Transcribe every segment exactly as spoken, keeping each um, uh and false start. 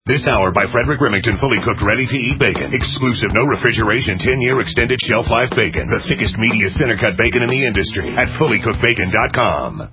This hour by Frederick Remington, fully cooked, ready-to-eat bacon. Exclusive, no refrigeration, ten-year extended shelf life bacon. The thickest, meatiest, center-cut bacon in the industry at fully cooked bacon dot com.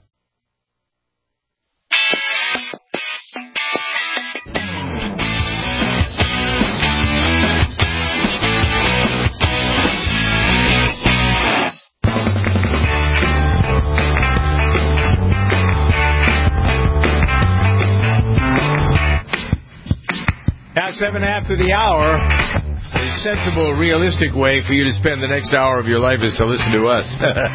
Now, seven after the hour, a sensible, realistic way for you to spend the next hour of your life is to listen to us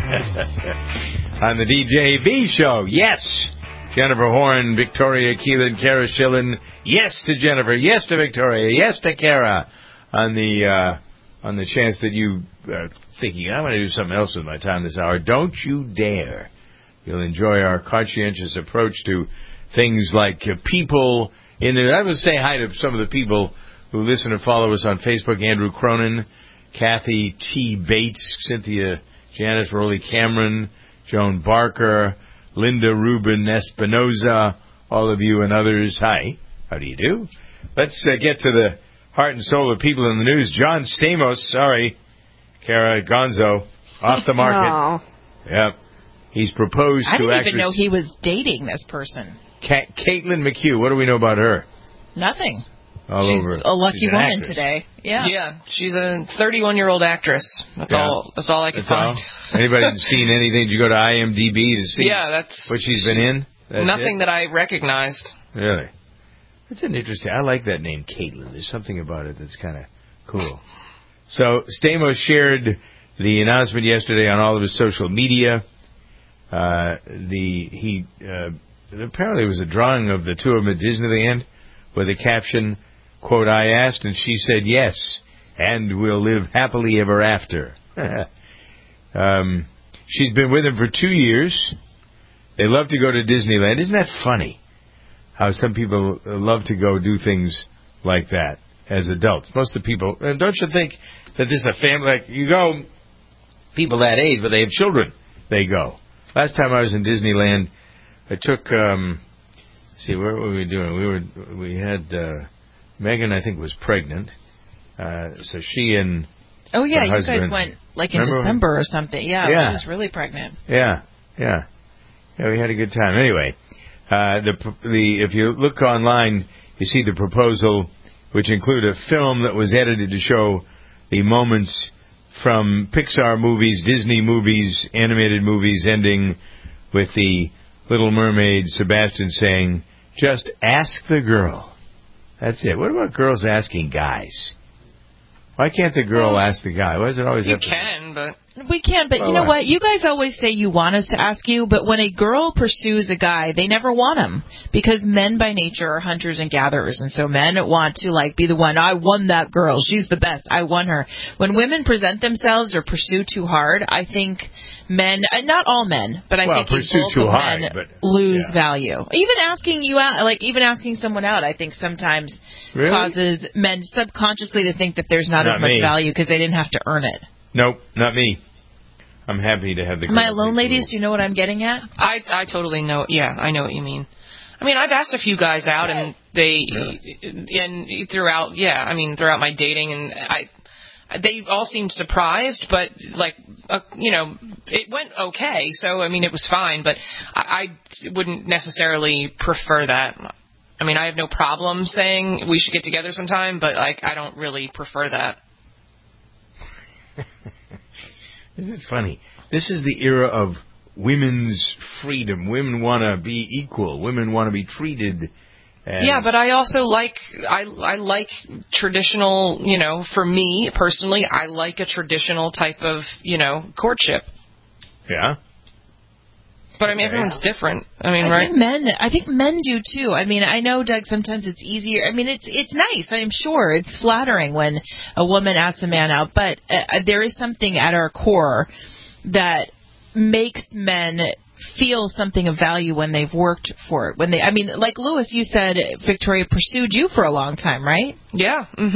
on the D J B Show. Yes, Jennifer Horn, Victoria Keelan, Kara Schillen. Yes to Jennifer. Yes to Victoria. Yes to Kara. On the uh, on the chance that you are thinking, I'm going to do something else with my time this hour. Don't you dare. You'll enjoy our conscientious approach to things like uh, people. In the, I would say hi to some of the people who listen and follow us on Facebook. Andrew Cronin, Kathy T. Bates, Cynthia Janice Rowley Cameron, Joan Barker, Linda Rubin Espinoza, all of you and others. Hi. How do you do? Let's uh, get to the heart and soul of people in the news. John Stamos, sorry, Kara Gonzo, off the market. Oh. Yep. He's proposed I to didn't actress even know he was dating this person. Ka- Caitlin McHugh. What do we know about her? Nothing. All she's over. a lucky she's an woman actress. today. Yeah. Yeah, she's a thirty-one-year-old actress. That's Yeah. all. That's all I could That's find. all? Anybody seen anything? Did you go to I M D B to see Yeah, that's what she's been in? That's nothing it? that I recognized. Really? That's an interesting. I like that name, Caitlin. There's something about it that's kind of cool. So Stamos shared the announcement yesterday on all of his social media. Uh, the he uh, apparently it was a drawing of the two of them at Disneyland with a caption, quote, I asked and she said yes, and we'll live happily ever after. um, she's been with him for two years. They love to go to Disneyland. Isn't that funny? How some people love to go do things like that as adults. Most of the people, and don't you think that this is a family, like you go, people that age, but they have children, they go. Last time I was in Disneyland, I took, um, let's see, what were we doing? We were, we had, uh, Megan, I think, was pregnant. Uh, so she and Oh, yeah, her you husband, guys went, like, in remember? December or something. Yeah, Yeah. she was really pregnant. Yeah, yeah. Yeah, we had a good time. Anyway, uh, the the if you look online, you see the proposal, which include a film that was edited to show the moments from Pixar movies, Disney movies, animated movies, ending with the Little Mermaid, Sebastian saying, just ask the girl. That's it. What about girls asking guys? Why can't the girl ask the guy? Why does it always You have to... can, but We can, but Well, you know what? what? You guys always say you want us to ask you, but when a girl pursues a guy, they never want him. Because men by nature are hunters and gatherers, and so men want to, like, be the one, I won that girl, she's the best, I won her. When women present themselves or pursue too hard, I think men, uh, not all men, but I Well, think a pursue bulk too of hard, men but- lose yeah. value. Even asking you out, like, even asking someone out, I think sometimes Really? causes men subconsciously to think that there's not, Not as much me. value because they didn't have to earn it. Nope, not me. I'm happy to have the girl. My alone take the ladies, do you know what I'm getting at? I I totally know. Yeah, I know what you mean. I mean, I've asked a few guys out, and they and throughout, yeah, I mean, throughout my dating, and I, they all seemed surprised, but like, uh, you know, it went okay. So I mean, it was fine, but I, I wouldn't necessarily prefer that. I mean, I have no problem saying we should get together sometime, but like, I don't really prefer that. Isn't it funny? This is the era of women's freedom. Women want to be equal. Women want to be treated as... Yeah, but I also like I I like traditional, you know, for me personally, I like a traditional type of, you know, courtship. Yeah? But I mean, everyone's different. I mean, I right? think men, I think men do too. I mean, I know, Doug, sometimes it's easier. I mean, it's it's nice. I'm sure it's flattering when a woman asks a man out, but uh, there is something at our core that makes men feel something of value when they've worked for it. When they, I mean, like Lewis, you said Victoria pursued you for a long time, right? Yeah. Mhm.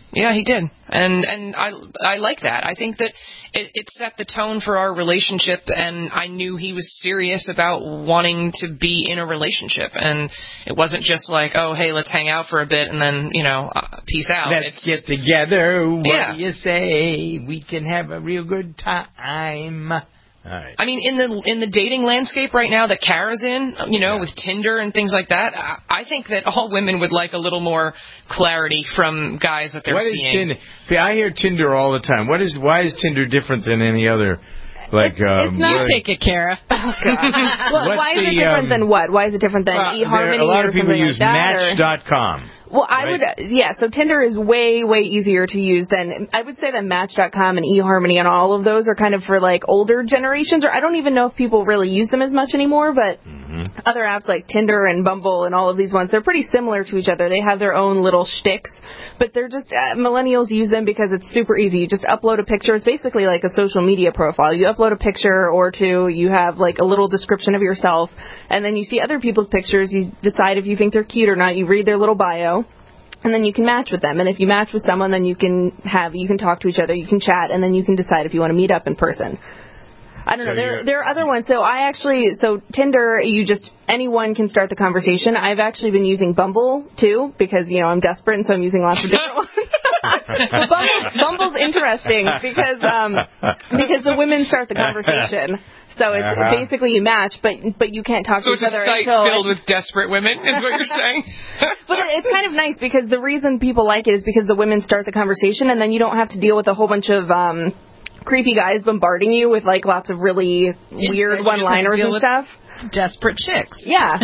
Yeah, he did. And and I I like that. I think that it, it set the tone for our relationship, and I knew he was serious about wanting to be in a relationship. And it wasn't just like, oh, hey, let's hang out for a bit and then, you know, uh, peace out. Let's it's, get together. What yeah. do you say? We can have a real good time. All right. I mean, in the in the dating landscape right now that Kara's in, you know, yeah. with Tinder and things like that, I, I think that all women would like a little more clarity from guys that they're what seeing. Is Tinder? I hear Tinder all the time. What is? Why is Tinder different than any other? Like, it's, um, it's not take it, Kara. Oh, God. well, why is the, it different um, than what? Why is it different than well, eHarmony a lot or of people something use like that? Match dot com. Well, I right? would, yeah, so Tinder is way, way easier to use than, I would say that Match dot com and eHarmony and all of those are kind of for, like, older generations, or I don't even know if people really use them as much anymore, but mm-hmm. other apps like Tinder and Bumble and all of these ones, they're pretty similar to each other. They have their own little shticks, but they're just, uh, millennials use them because it's super easy. You just upload a picture. It's basically like a social media profile. You upload a picture or two, you have, like, a little description of yourself, and then you see other people's pictures, you decide if you think they're cute or not, you read their little bio, and then you can match with them. And if you match with someone, then you can have, you can talk to each other, you can chat, and then you can decide if you want to meet up in person. I don't so know. There, there are other ones. So I actually, so Tinder, you just, anyone can start the conversation. I've actually been using Bumble, too, because, you know, I'm desperate, and so I'm using lots of different ones. But Bumble, Bumble's interesting because, um, because the women start the conversation. So it's uh-huh. basically you match, but but you can't talk so to each other. So it's a site filled with desperate women, is what you're saying? But it's kind of nice because the reason people like it is because the women start the conversation, and then you don't have to deal with a whole bunch of um, creepy guys bombarding you with like lots of really weird one-liners and stuff. Desperate chicks. Yeah.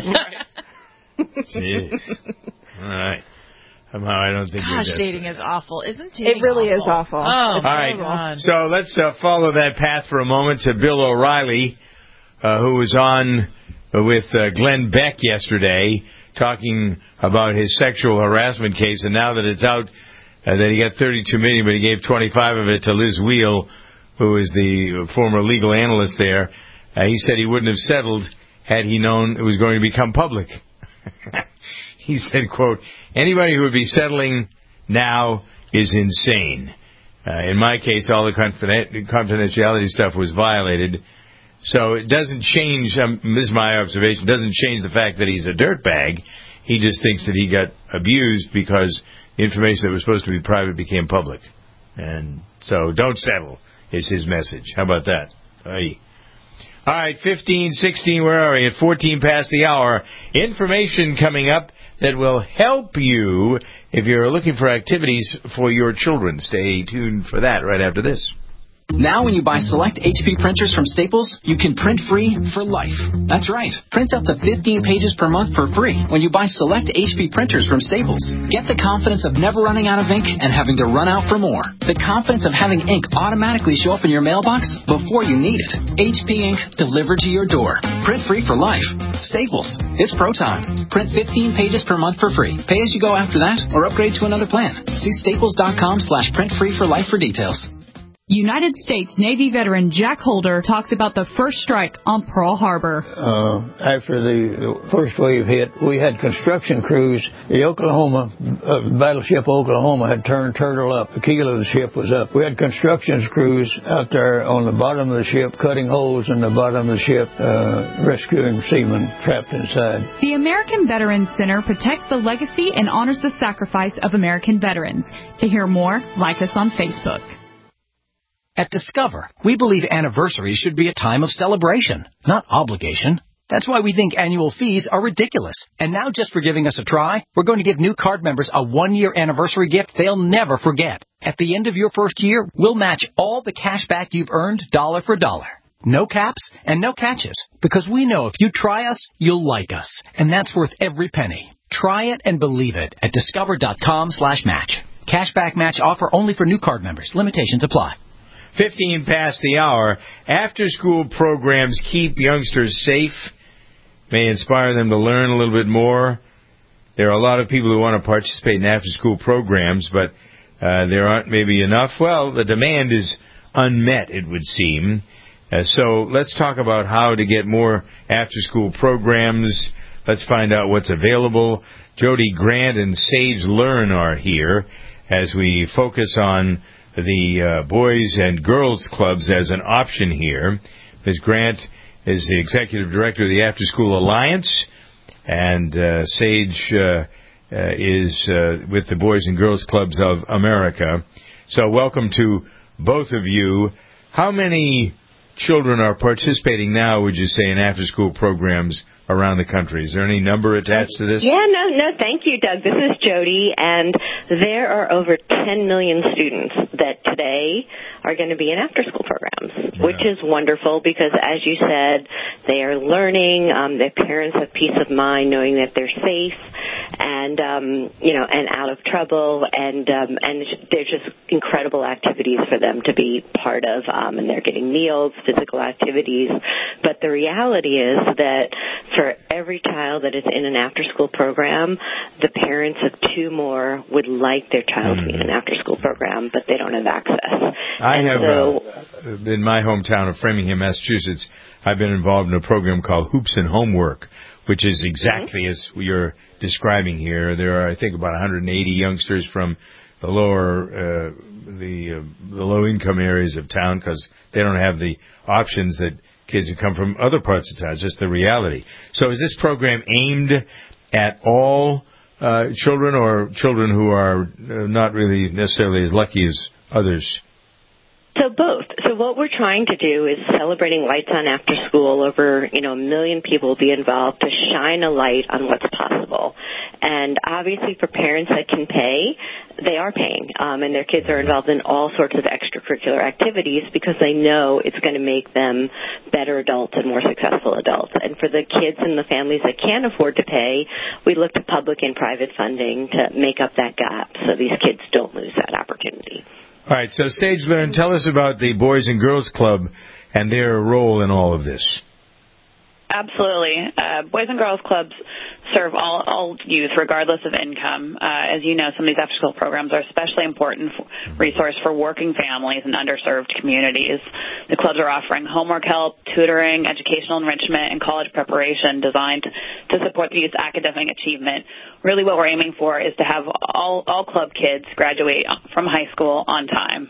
Jeez. All right. Somehow I don't think. Gosh, dating is awful, isn't it? It really awful? is awful. Oh, all right. God. So let's uh, follow that path for a moment to Bill O'Reilly, uh, who was on with uh, Glenn Beck yesterday, talking about his sexual harassment case, and now that it's out uh, that he got thirty-two million dollars, but he gave twenty-five of it to Liz Wheel, who is the former legal analyst there. Uh, he said he wouldn't have settled had he known it was going to become public. He said, quote, anybody who would be settling now is insane. Uh, in my case, all the confiden- confidentiality stuff was violated. So it doesn't change, um, this is my observation, doesn't change the fact that he's a dirtbag. He just thinks that he got abused because the information that was supposed to be private became public. And so don't settle is his message. How about that? Aye. All right, fifteen, sixteen, where are we? At fourteen past the hour. Information coming up that will help you if you're looking for activities for your children. Stay tuned for that right after this. Now when you buy select H P printers from Staples, you can print free for life. That's right. Print up to fifteen pages per month for free when you buy select H P printers from Staples. Get the confidence of never running out of ink and having to run out for more. The confidence of having ink automatically show up in your mailbox before you need it. H P ink delivered to your door. Print free for life. Staples. It's pro time. Print fifteen pages per month for free. Pay as you go after that or upgrade to another plan. See staples.com slash print free for life for details. United States Navy veteran Jack Holder talks about the first strike on Pearl Harbor. Uh, after the first wave hit, we had construction crews. The Oklahoma, uh, battleship Oklahoma had turned turtle up. The keel of the ship was up. We had construction crews out there on the bottom of the ship, cutting holes in the bottom of the ship, uh, rescuing seamen trapped inside. The American Veterans Center protects the legacy and honors the sacrifice of American veterans. To hear more, like us on Facebook. At Discover, we believe anniversaries should be a time of celebration, not obligation. That's why we think annual fees are ridiculous. And now, just for giving us a try, we're going to give new card members a one-year anniversary gift they'll never forget. At the end of your first year, we'll match all the cash back you've earned dollar for dollar. No caps and no catches, because we know if you try us, you'll like us. And that's worth every penny. Try it and believe it at discover.com slash match. Cashback match offer only for new card members. Limitations apply. fifteen past the hour. After-school programs keep youngsters safe, may inspire them to learn a little bit more. There are a lot of people who want to participate in after-school programs, but uh, there aren't maybe enough. Well, the demand is unmet, it would seem. Uh, so let's talk about how to get more after-school programs. Let's find out what's available. Jody Grant and Sage Learn are here. as we focus on the uh, boys and girls clubs as an option here. Miz Grant is the executive director of the After School Alliance, and uh, Sage uh, uh, is uh, with the Boys and Girls Clubs of America. So welcome to both of you. How many children are participating now, would you say, in after-school programs around the country? Is there any number attached to this? Yeah, no, no, thank you, Doug. This is Jody, and there are over ten million students that today are going to be in after-school programs, yeah. which is wonderful because, as you said, they are learning. Um, their parents have peace of mind knowing that they're safe and, um, you know, and out of trouble, and um, and they're just incredible activities for them to be part of, um, and they're getting meals, physical activities. But the reality is that for every child that is in an after-school program, the parents of two more would like their child mm-hmm. to be in an after-school program, but they don't have access. I and have, so, uh, in my hometown of Framingham, Massachusetts, I've been involved in a program called Hoops and Homework, which is exactly mm-hmm. as you're describing here. There are, I think, about one hundred eighty youngsters from the lower, uh, the uh, the low-income areas of town because they don't have the options that kids who come from other parts of town. It's just the reality. So is this program aimed at all uh, children or children who are uh, not really necessarily as lucky as others? So both. So what we're trying to do is celebrating Lights On After School. Over, you know, a million people will be involved to shine a light on what's possible. And obviously for parents that can pay, they are paying. Um, and their kids are involved in all sorts of extracurricular activities because they know it's going to make them better adults and more successful adults. And for the kids and the families that can't afford to pay, we look to public and private funding to make up that gap so these kids don't lose that opportunity. All right, so Sage Learn, tell us about the Boys and Girls Club and their role in all of this. Absolutely. Uh, Boys and Girls Clubs serve all, all youth, regardless of income. Uh, as you know, some of these after-school programs are especially important for, resource for working families and underserved communities. The clubs are offering homework help, tutoring, educational enrichment, and college preparation designed to support the youth's academic achievement. Really what we're aiming for is to have all, all club kids graduate from high school on time.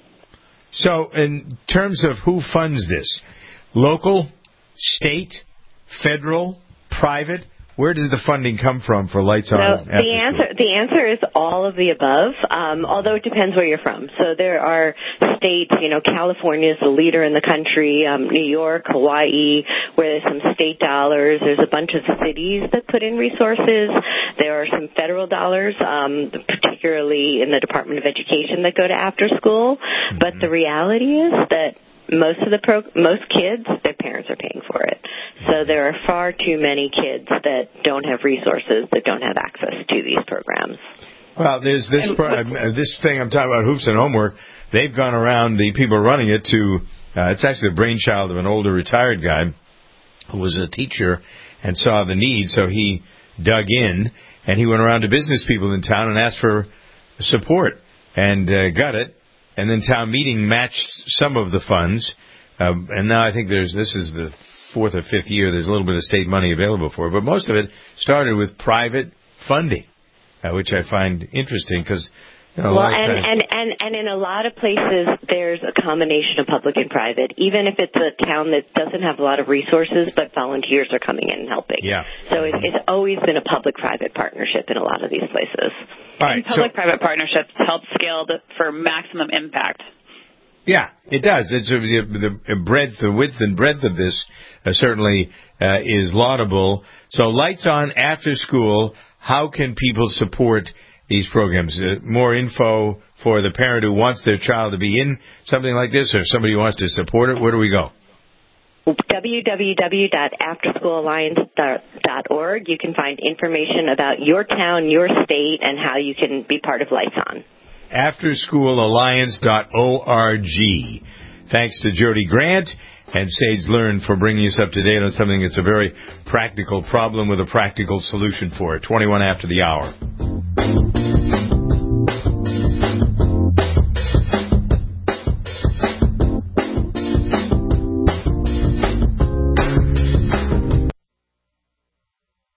So in terms of who funds this, local, state, federal, private, where does the funding come from for Lights On? No, the answer the answer is all of the above, um, although it depends where you're from. So there are states, you know, California is the leader in the country, um, New York, Hawaii, where there's some state dollars. There's a bunch of cities that put in resources. There are some federal dollars, um, particularly in the Department of Education, that go to after school. Mm-hmm. But the reality is that most of the pro- most kids, their parents are paying for it. So there are far too many kids that don't have resources, that don't have access to these programs. Well, there's this pro- this thing I'm talking about, Hoops and Homework. They've gone around, the people running it, to uh, it's actually the brainchild of an older retired guy who was a teacher and saw the need, so he dug in and he went around to business people in town and asked for support and uh, got it. And then town meeting matched some of the funds, um, and now I think there's this is the fourth or fifth year. There's a little bit of state money available for it, but most of it started with private funding, uh, which I find interesting because. You know, well, and, and, and, and in a lot of places, there's a combination of public and private, even if it's a town that doesn't have a lot of resources, but volunteers are coming in and helping. Yeah. So it, it's always been a public-private partnership in a lot of these places. All right, and public-private so, partnerships help scale the, for maximum impact. Yeah, it does. It's a, the, the breadth, the width and breadth of this uh, certainly uh, is laudable. So Lights On After School, how can people support these programs? Uh, more info for the parent who wants their child to be in something like this, or somebody who wants to support it. Where do we go? w w w dot after school alliance dot org. You can find information about your town, your state, and how you can be part of Lights On. after school alliance dot org. Thanks to Jody Grant and Sage Learn for bringing us up to date on something that's a very practical problem with a practical solution for it. twenty-one after the hour. Water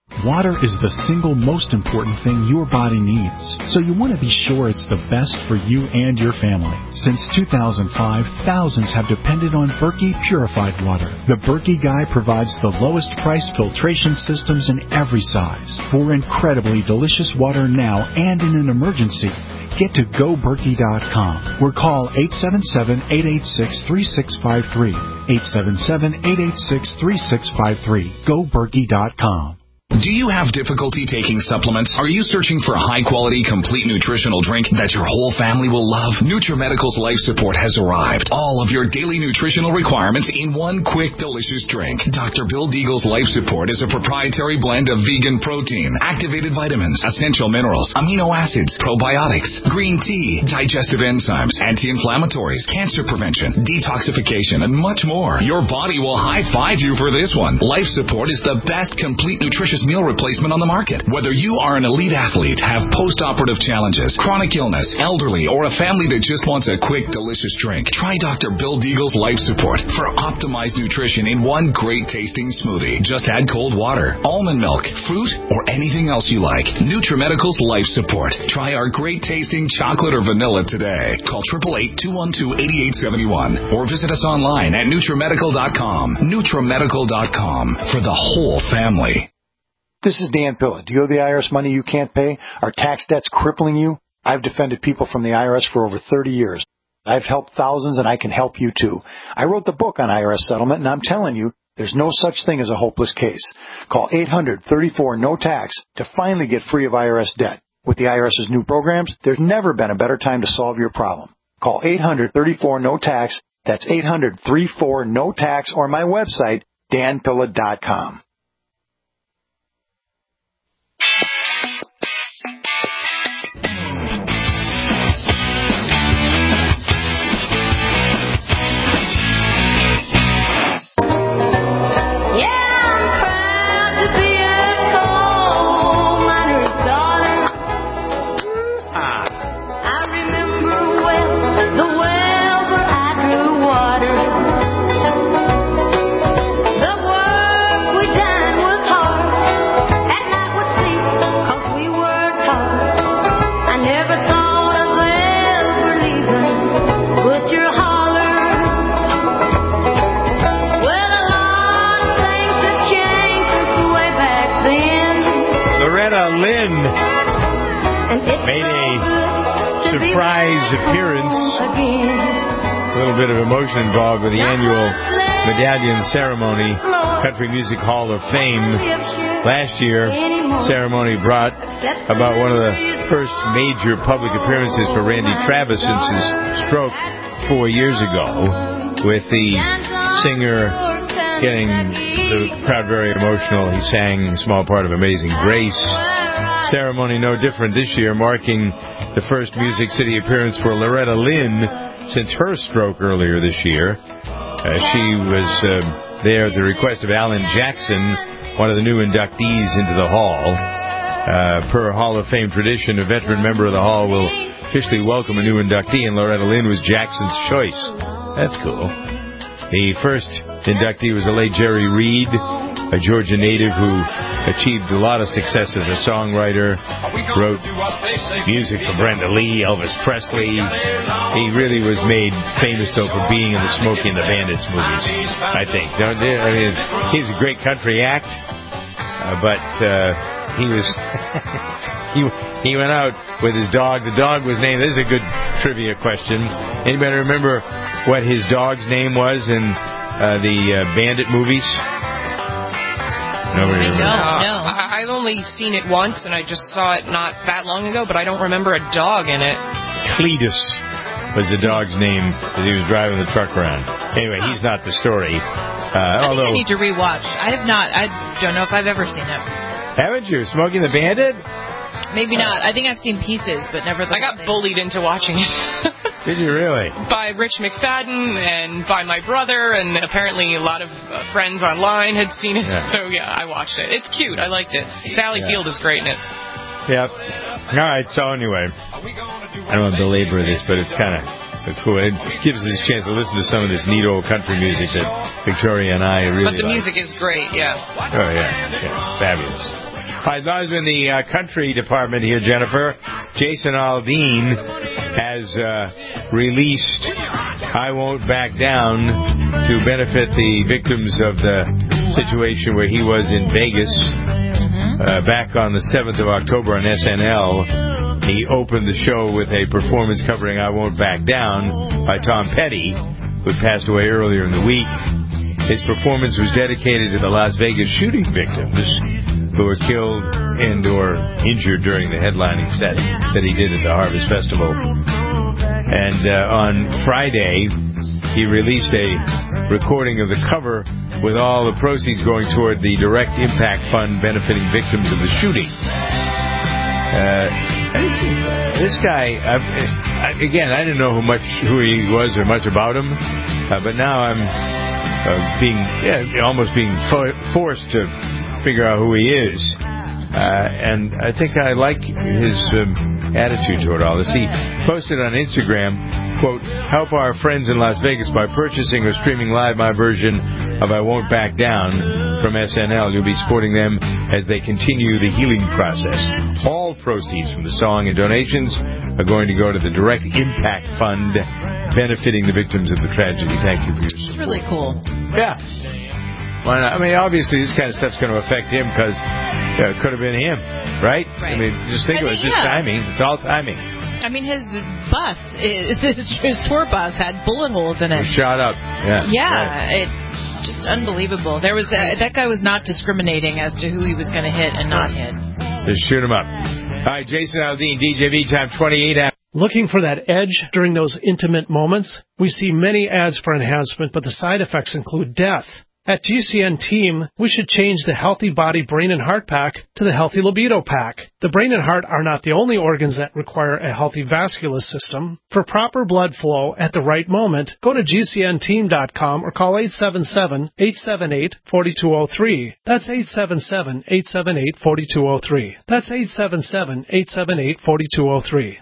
Water is the single most important thing your body needs, so you want to be sure it's the best for you and your family. Since two thousand five, thousands have depended on Berkey Purified Water. The Berkey Guy provides the lowest priced filtration systems in every size for incredibly delicious water now and in an emergency. Get to go berkey dot com or call eight seven seven, eight eight six, three six five three. eight seven seven, eight eight six, three six five three. go berkey dot com. Do you have difficulty taking supplements? Are you searching for a high-quality, complete nutritional drink that your whole family will love? NutriMedical's Life Support has arrived. All of your daily nutritional requirements in one quick, delicious drink. Doctor Bill Deagle's Life Support is a proprietary blend of vegan protein, activated vitamins, essential minerals, amino acids, probiotics, green tea, digestive enzymes, anti-inflammatories, cancer prevention, detoxification, and much more. Your body will high-five you for this one. Life Support is the best complete nutritious meal replacement on the market. Whether you are an elite athlete, have post-operative challenges, chronic illness, elderly, or a family that just wants a quick, delicious drink, try Doctor Bill Deagle's Life Support for optimized nutrition in one great-tasting smoothie. Just add cold water, almond milk, fruit, or anything else you like. NutriMedical's Life Support. Try our great-tasting chocolate or vanilla today. Call eight eight eight, two one two, eight eight seven one or visit us online at NutriMedical dot com. NutriMedical dot com for the whole family. This is Dan Pilla. Do you owe the I R S money you can't pay? Are tax debts crippling you? I've defended people from the I R S for over thirty years. I've helped thousands, and I can help you too. I wrote the book on I R S settlement, and I'm telling you, there's no such thing as a hopeless case. Call eight hundred, thirty-four, no tax to finally get free of I R S debt. With the IRS's new programs, there's never been a better time to solve your problem. Call eight hundred, thirty-four, no tax. That's eight hundred, thirty-four, no tax, or my website, dan pilla dot com. Made a surprise appearance. A little bit of emotion involved with the annual medallion ceremony, Country Music Hall of Fame. Last year, ceremony brought about one of the first major public appearances for Randy Travis since his stroke four years ago, with the singer getting the crowd very emotional. He sang a small part of Amazing Grace. Ceremony no different this year, marking the first Music City appearance for Loretta Lynn since her stroke earlier this year. Uh, she was uh, there at the request of Alan Jackson, one of the new inductees into the Hall. Uh, per Hall of Fame tradition, a veteran member of the Hall will officially welcome a new inductee, and Loretta Lynn was Jackson's choice. That's cool. The first inductee was the late Jerry Reed, a Georgia native who achieved a lot of success as a songwriter, wrote music for Brenda Lee, Elvis Presley. He really was made famous, though, for being in the Smokey and the Bandits movies, I think. I mean, he was a great country act, uh, but uh, he was... he he went out with his dog. The dog was named... This is a good trivia question. Anybody remember what his dog's name was in uh, the uh, Bandit movies? Nobody remembers. No, no. I, I've only seen it once, and I just saw it not that long ago, but I don't remember a dog in it. Cletus was the dog's name as he was driving the truck around. Anyway, he's not the story. Uh, I although, think I need to rewatch. I have not. I don't know if I've ever seen it. Haven't you? Smokey and the Bandit? Maybe not. I think I've seen pieces, but never the I got bullied into watching it. Did you really? By Rich McFadden and by my brother, and apparently a lot of uh, friends online had seen it. Yeah. So, yeah, I watched it. It's cute. I liked it. Sally yeah. Field is great in it. Yep. All right, so anyway, I don't want to belabor this, but it's kind of cool. It gives us a chance to listen to some of this neat old country music that Victoria and I really But the like. music is great, yeah. Oh, yeah. yeah. Fabulous. I thought it was in the uh, country department here, Jennifer. Jason Aldean has uh, released I Won't Back Down to benefit the victims of the situation where he was in Vegas uh, back on the seventh of October on S N L. He opened the show with a performance covering I Won't Back Down by Tom Petty, who passed away earlier in the week. His performance was dedicated to the Las Vegas shooting victims who were killed and or injured during the headlining set that he did at the Harvest Festival. And uh, on Friday, he released a recording of the cover with all the proceeds going toward the Direct Impact Fund benefiting victims of the shooting. Uh, this guy, I, I, again, I didn't know who much who he was or much about him, uh, but now I'm uh, being yeah, almost being fo- forced to figure out who he is, uh, and I think I like his um, attitude toward all this. He posted on Instagram, quote, "Help our friends in Las Vegas by purchasing or streaming live my version of I Won't Back Down from S N L. You'll be supporting them as they continue the healing process. All proceeds from the song and donations are going to go to the Direct Impact Fund benefiting the victims of the tragedy. Thank you for your support." It's really cool. Yeah. Why not? I mean, obviously, this kind of stuff's going to affect him because uh, it could have been him, right? Right. I mean, just think I of mean, it. It's just yeah. timing. It's all timing. I mean, his bus, his, his tour bus had bullet holes in it. It shot up. Yeah. Yeah. Right. It, just unbelievable. There was a, that guy was not discriminating as to who he was going to hit and not hit. Just shoot him up. All right, Jason Aldean, D J V time twenty-eight. Looking for that edge during those intimate moments? We see many ads for enhancement, but the side effects include death. At G C N Team, we should change the Healthy Body Brain and Heart Pack to the Healthy Libido Pack. The brain and heart are not the only organs that require a healthy vascular system. For proper blood flow at the right moment, go to G C N team dot com or call eight seven seven, eight seven eight, four two zero three. That's eight seven seven, eight seven eight, four two zero three. That's eight seven seven, eight seven eight, four two zero three.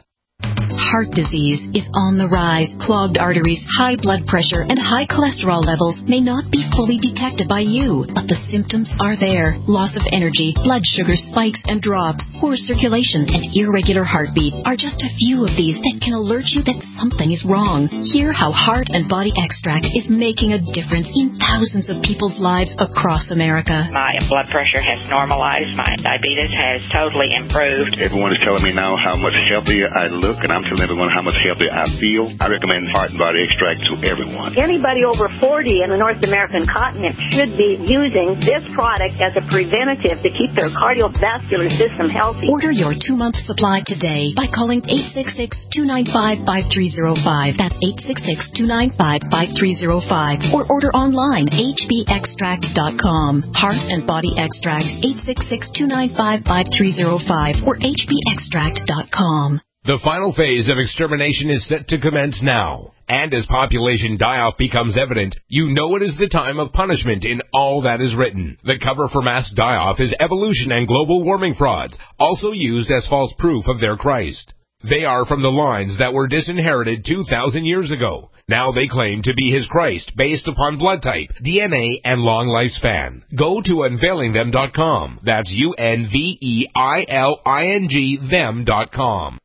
Heart disease is on the rise. Clogged arteries, high blood pressure, and high cholesterol levels may not be fully detected by you, but the symptoms are there. Loss of energy, blood sugar spikes and drops, poor circulation, and irregular heartbeat are just a few of these that can alert you that something is wrong. Hear how Heart and Body Extract is making a difference in thousands of people's lives across America. My blood pressure has normalized. My diabetes has totally improved. Everyone is telling me now how much healthier I look, and I'm telling everyone how much healthier I feel. I recommend Heart and Body Extract to everyone. Anybody over forty in the North American continent should be using this product as a preventative to keep their cardiovascular system healthy. Order your two-month supply today by calling eight six six, two nine five, five three zero five. That's eight six six, two nine five, five three zero five. Or order online, H B extract dot com. Heart and Body Extract, eight six six, two nine five, five three zero five or H B extract dot com. The final phase of extermination is set to commence now. And as population die-off becomes evident, you know it is the time of punishment in all that is written. The cover for mass die-off is evolution and global warming frauds, also used as false proof of their Christ. They are from the lines that were disinherited two thousand years ago. Now they claim to be his Christ based upon blood type, D N A, and long lifespan. Go to unveiling them dot com. That's U N V E I L I N G them dot com.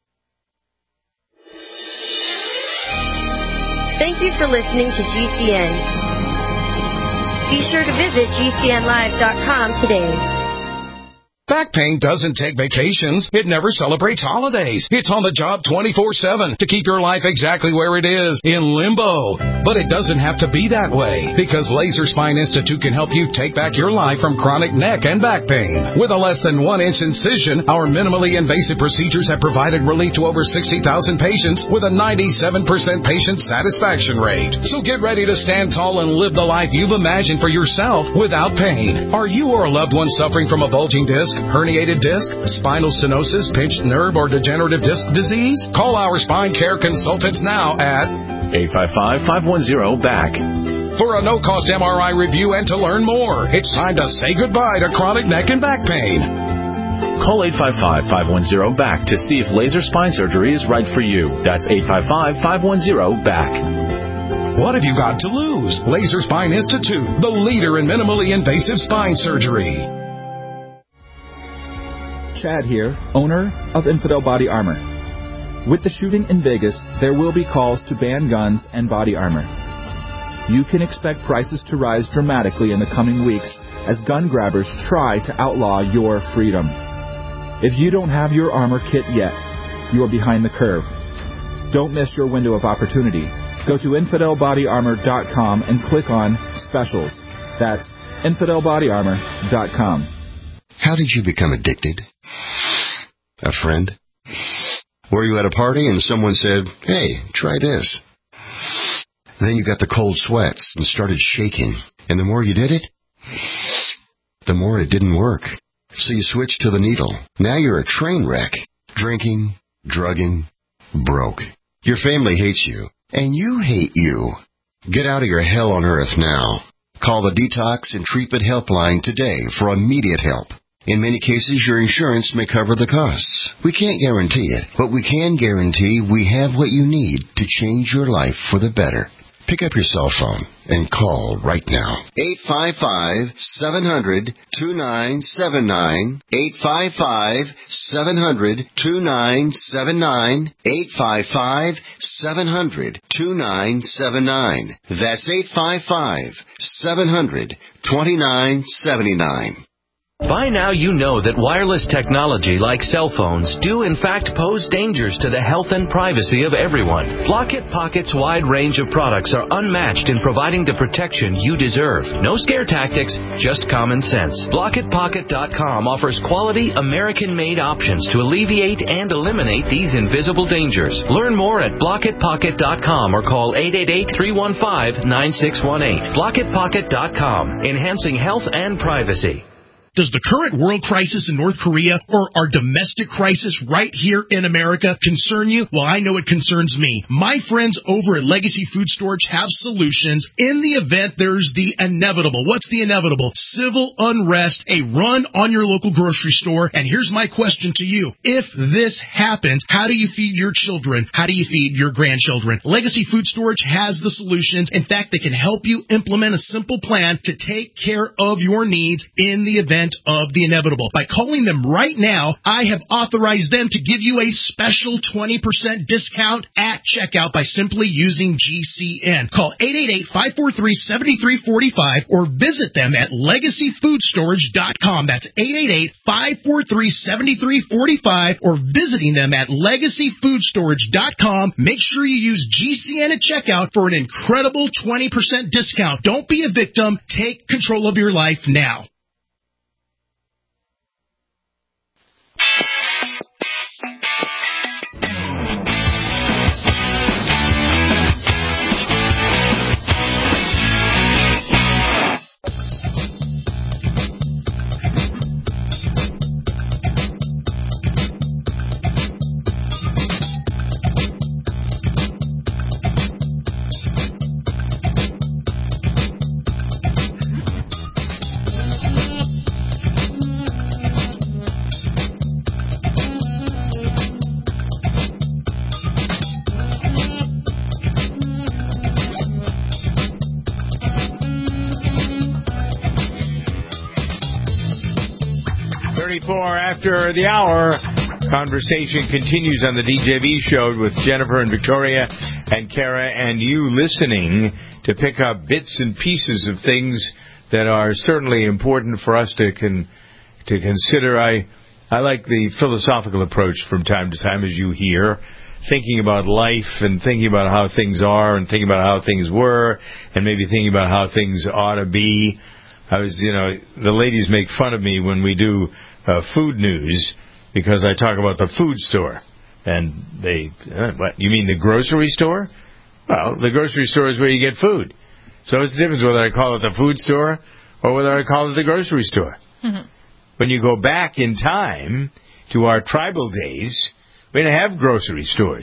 Thank you for listening to G C N. Be sure to visit G C N live dot com today. Back pain doesn't take vacations. It never celebrates holidays. It's on the job twenty-four seven to keep your life exactly where it is, in limbo. But it doesn't have to be that way, because Laser Spine Institute can help you take back your life from chronic neck and back pain. With a less than one inch incision, our minimally invasive procedures have provided relief to over sixty thousand patients with a ninety-seven percent patient satisfaction rate. So get ready to stand tall and live the life you've imagined for yourself without pain. Are you or a loved one suffering from a bulging disc, herniated disc, spinal stenosis, pinched nerve, or degenerative disc disease? Call our spine care consultants now at eight five five, five one zero, B A C. For a no-cost M R I review and to learn more. It's time to say goodbye to chronic neck and back pain. Call eight five five, five one zero, B A C to see if laser spine surgery is right for you. That's eight five five, five one zero, B A C. What have you got to lose? Laser Spine Institute, the leader in minimally invasive spine surgery. Chad here, owner of Infidel Body Armor. With the shooting in Vegas, there will be calls to ban guns and body armor. You can expect prices to rise dramatically in the coming weeks as gun grabbers try to outlaw your freedom. If you don't have your armor kit yet, you're behind the curve. Don't miss your window of opportunity. Go to infidel body armor dot com and click on Specials. That's infidel body armor dot com. How did you become addicted? A friend? Were you at a party and someone said, "Hey, try this"? Then you got the cold sweats and started shaking. And the more you did it, the more it didn't work. So you switched to the needle. Now you're a train wreck. Drinking, drugging, broke. Your family hates you. And you hate you. Get out of your hell on earth now. Call the Detox and Treatment Helpline today for immediate help. In many cases, your insurance may cover the costs. We can't guarantee it, but we can guarantee we have what you need to change your life for the better. Pick up your cell phone and call right now. eight five five, seven hundred, two nine seven nine. eight five five, seven hundred, two nine seven nine. eight five five, seven hundred, two nine seven nine. That's eight five five, seven hundred, two nine seven nine. By now you know that wireless technology like cell phones do in fact pose dangers to the health and privacy of everyone. Blockit Pocket's wide range of products are unmatched in providing the protection you deserve. No scare tactics, just common sense. Blockit Pocket dot com offers quality American-made options to alleviate and eliminate these invisible dangers. Learn more at Blockit Pocket dot com or call eight eight eight, three one five, nine six one eight. Blockit Pocket dot com, enhancing health and privacy. Does the current world crisis in North Korea or our domestic crisis right here in America concern you? Well, I know it concerns me. My friends over at Legacy Food Storage have solutions in the event there's the inevitable. What's the inevitable? Civil unrest, a run on your local grocery store. And here's my question to you. If this happens, how do you feed your children? How do you feed your grandchildren? Legacy Food Storage has the solutions. In fact, they can help you implement a simple plan to take care of your needs in the event of the inevitable. By calling them right now, I have authorized them to give you a special twenty percent discount at checkout by simply using G C N. Call eight eight eight, five four three, seven three four five or visit them at legacy food storage dot com. That's eight eight eight, five four three, seven three four five or visiting them at legacy food storage dot com. Make sure you use G C N at checkout for an incredible twenty percent discount. Don't be a victim. Take control of your life now. After the hour, conversation continues on the D J V show with Jennifer and Victoria and Kara, and you listening to pick up bits and pieces of things that are certainly important for us to con, to consider. I I like the philosophical approach from time to time, as you hear, thinking about life and thinking about how things are and thinking about how things were and maybe thinking about how things ought to be. I was, you know, the ladies make fun of me when we do Uh, food news because I talk about the food store. And they, uh, what, you mean the grocery store? Well, the grocery store is where you get food. So what's the difference whether I call it the food store or whether I call it the grocery store? Mm-hmm. When you go back in time to our tribal days, we didn't have grocery stores.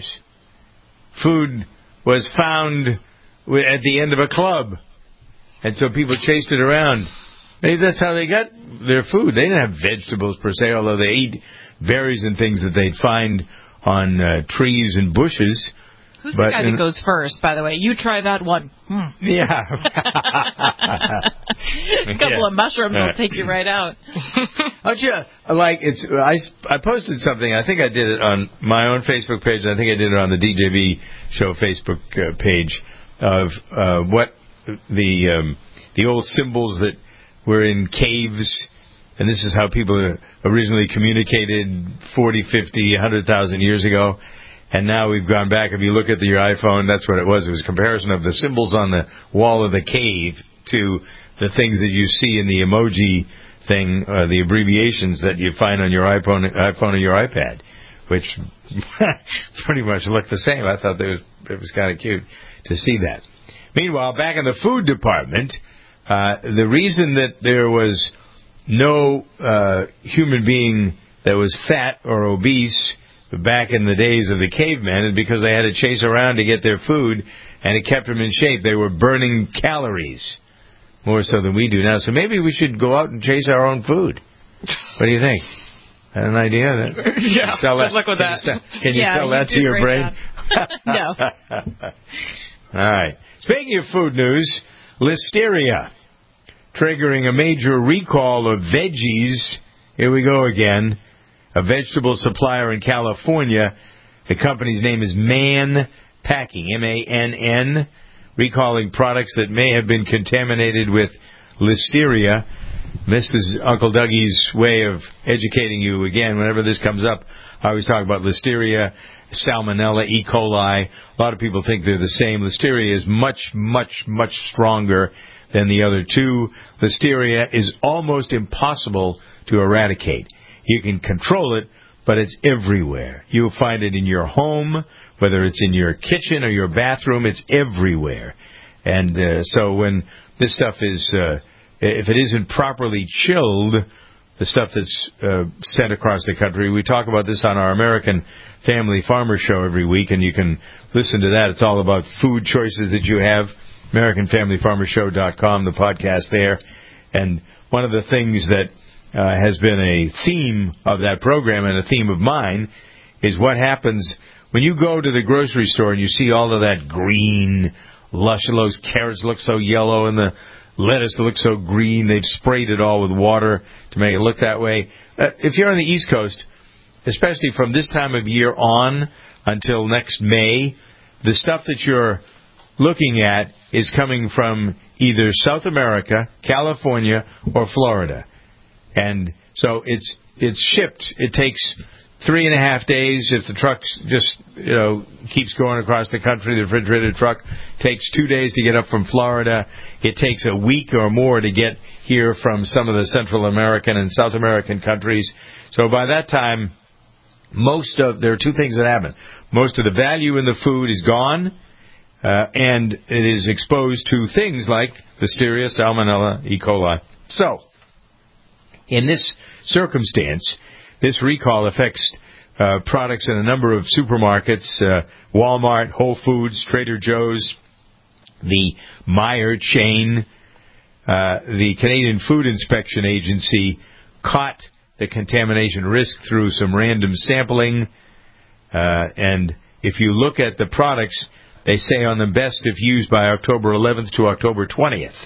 Food was found at the end of a club. And so people chased it around. Maybe that's how they got their food. They didn't have vegetables per se, although they ate berries and things that they'd find on uh, trees and bushes. Who's but, the guy that goes first, by the way? You try that one. Hmm. Yeah. A couple yeah. of mushrooms will take you right out. Don't you, like, it's, I, I posted something, I think I did it on my own Facebook page, and I think I did it on the D J V Show Facebook uh, page, of uh, what the um, the old symbols that were in caves, and this is how people originally communicated forty, fifty, one hundred thousand years ago. And now we've gone back. If you look at the, your iPhone, that's what it was. It was a comparison of the symbols on the wall of the cave to the things that you see in the emoji thing, uh, the abbreviations that you find on your iPhone, iPhone or your iPad, which pretty much look the same. I thought that was, it was kind of cute to see that. Meanwhile, back in the food department, uh, the reason that there was no uh, human being that was fat or obese back in the days of the cavemen is because they had to chase around to get their food, and it kept them in shape. They were burning calories more so than we do now. So maybe we should go out and chase our own food. What do you think? An idea? That yeah, sell good luck with can that. You sell, can you yeah, sell that you to your brain? No. All right. Speaking of food news, Listeria triggering a major recall of veggies. Here we go again. A vegetable supplier in California. The company's name is Mann Packing, M A N N, recalling products that may have been contaminated with Listeria. This is Uncle Dougie's way of educating you again. Whenever this comes up, I always talk about Listeria, Salmonella, E. coli. A lot of people think they're the same. Listeria is much, much, much stronger than the other two. Listeria is almost impossible to eradicate. You can control it, but it's everywhere. You'll find it in your home, whether it's in your kitchen or your bathroom. It's everywhere. And uh, so when this stuff is, uh, if it isn't properly chilled, the stuff that's uh, sent across the country, we talk about this on our American Family Farmer Show every week, and you can listen to that. It's all about food choices that you have. American Family Farmer Show dot com, the podcast there. And one of the things that Uh, has been a theme of that program and a theme of mine is what happens when you go to the grocery store and you see all of that green, lush, those carrots look so yellow and the lettuce looks so green. They've sprayed it all with water to make it look that way. Uh, if you're on the East Coast, especially from this time of year on until next May, the stuff that you're looking at is coming from either South America, California, or Florida. And so it's it's shipped. It takes three and a half days if the truck just, you know, keeps going across the country. The refrigerated truck takes two days to get up from Florida. It takes a week or more to get here from some of the Central American and South American countries. So by that time, most of there are two things that happen. Most of the value in the food is gone, uh, and it is exposed to things like Listeria, Salmonella, E. coli. So in this circumstance, this recall affects uh, products in a number of supermarkets, uh, Walmart, Whole Foods, Trader Joe's, the Meijer chain. Uh, the Canadian Food Inspection Agency caught the contamination risk through some random sampling. Uh, and if you look at the products, they say on them best if used by October eleventh to October twentieth.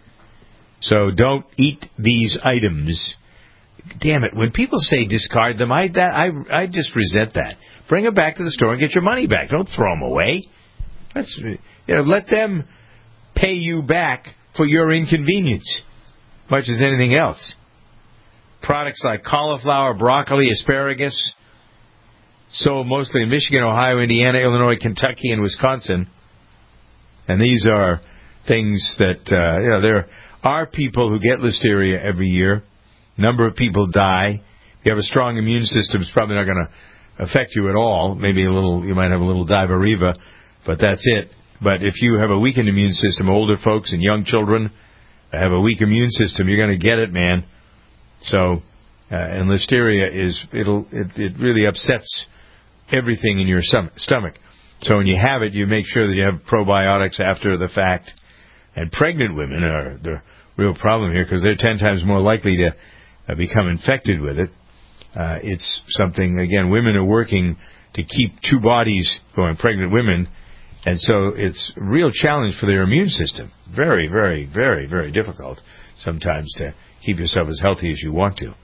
So don't eat these items. Damn it! When people say discard them, I that I I just resent that. Bring them back to the store and get your money back. Don't throw them away. Let's you know let them pay you back for your inconvenience, much as anything else. Products like cauliflower, broccoli, asparagus, sold mostly in Michigan, Ohio, Indiana, Illinois, Kentucky, and Wisconsin. And these are things that uh, you know there. Are people who get Listeria every year. Number of people die. If you have a strong immune system, it's probably not going to affect you at all. Maybe a little, you might have a little diarrhea, but that's it. But if you have a weakened immune system, older folks and young children have a weak immune system, you're going to get it, man. So, uh, and Listeria is, it'll, it, it really upsets everything in your stomach. So when you have it, you make sure that you have probiotics after the fact. And pregnant women are the real problem here because they're ten times more likely to uh, become infected with it. Uh, it's something, again, women are working to keep two bodies going, pregnant women, and so it's a real challenge for their immune system. Very, very, very, very difficult sometimes to keep yourself as healthy as you want to.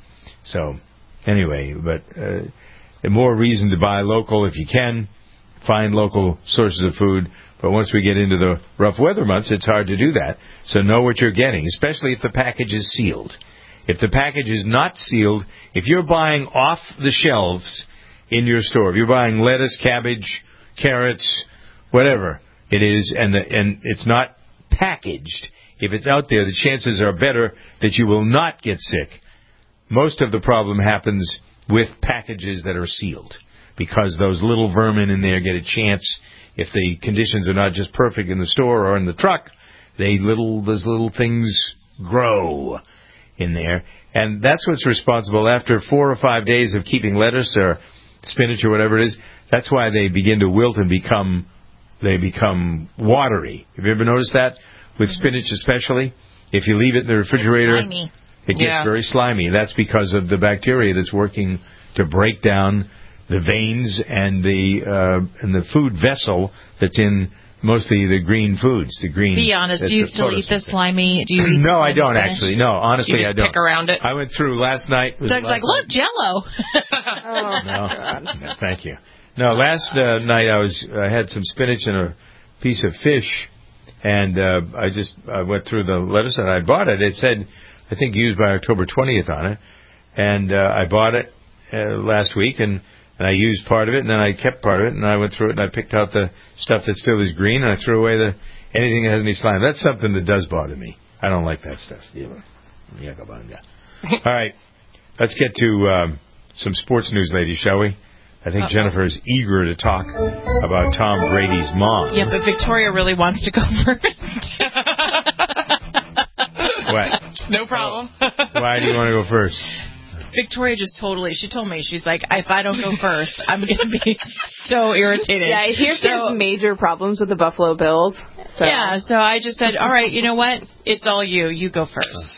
So, anyway, but uh, more reason to buy local if you can. Find local sources of food. But once we get into the rough weather months, it's hard to do that. So know what you're getting, especially if the package is sealed. If the package is not sealed, if you're buying off the shelves in your store, if you're buying lettuce, cabbage, carrots, whatever it is, and the, and it's not packaged, if it's out there, the chances are better that you will not get sick. Most of the problem happens with packages that are sealed because those little vermin in there get a chance. If the conditions are not just perfect in the store or in the truck, they little those little things grow in there. And that's what's responsible. After four or five days of keeping lettuce or spinach or whatever it is, that's why they begin to wilt and become they become watery. Have you ever noticed that? With mm-hmm. spinach especially? If you leave it in the refrigerator, it gets yeah. very slimy. That's because of the bacteria that's working to break down the veins and the uh, and the food vessel that's in mostly the green foods. The green. Be honest, do you still eat the slimy? Do you eat no, the I don't spinach? actually. No, honestly, you just I don't. Pick around it. I went through last night. Doug's last like, look, night. Jell-O. oh, no, God. no, thank you. No, last uh, night I was I had some spinach and a piece of fish, and uh, I just I went through the lettuce and I bought it. It said, I think, used by October twentieth on it, and uh, I bought it uh, last week and. And I used part of it, and then I kept part of it, and I went through it, and I picked out the stuff that still is green, and I threw away the anything that has any slime. That's something that does bother me. I don't like that stuff. All right, let's get to um, some sports news, ladies, shall we? I think Uh-oh. Jennifer is eager to talk about Tom Brady's mom. Yeah, but Victoria really wants to go first. What? No problem. Why do you want to go first? Victoria just totally, she told me, she's like, if I don't go first, I'm going to be so irritated. Yeah, I hear so, there's major problems with the Buffalo Bills. So. Yeah, so I just said, all right, you know what? It's all you. You go first.